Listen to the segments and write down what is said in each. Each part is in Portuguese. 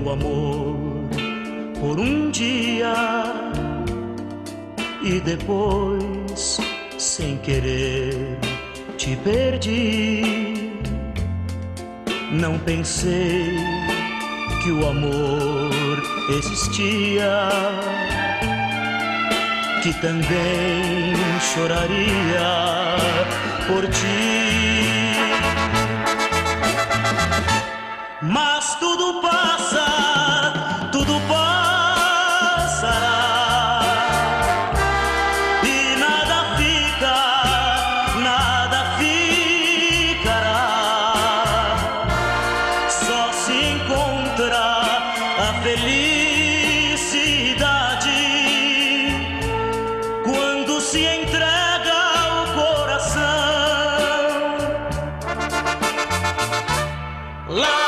meu amor por um dia e depois, sem querer, te perdi. Não pensei que o amor existia, que também choraria por ti. Mas tudo passa, tudo passará, e nada ficará. Só se encontra a felicidade quando se entrega o coração. Lá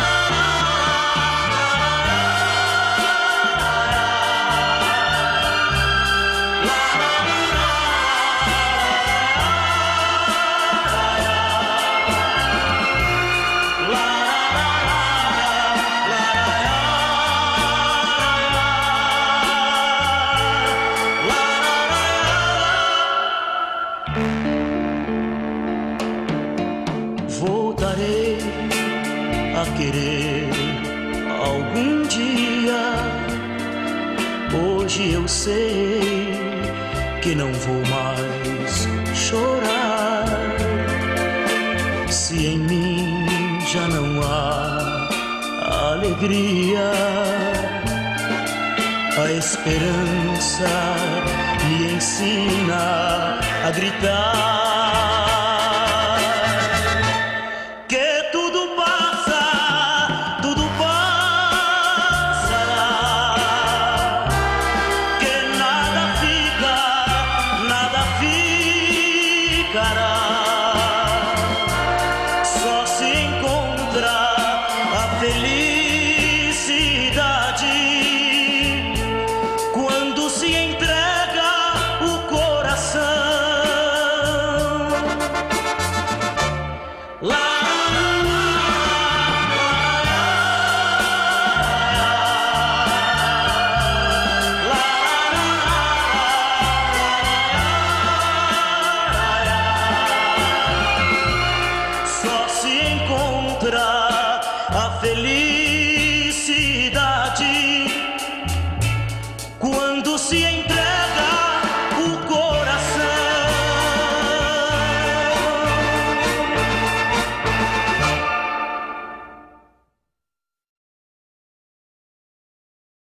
voltarei a querer algum dia. Hoje eu sei que não vou mais chorar. Se em mim já não há alegria, a esperança me ensina a gritar. Só se encontra a felicidade quando se entrega o coração. Lá encontra a felicidade quando se entrega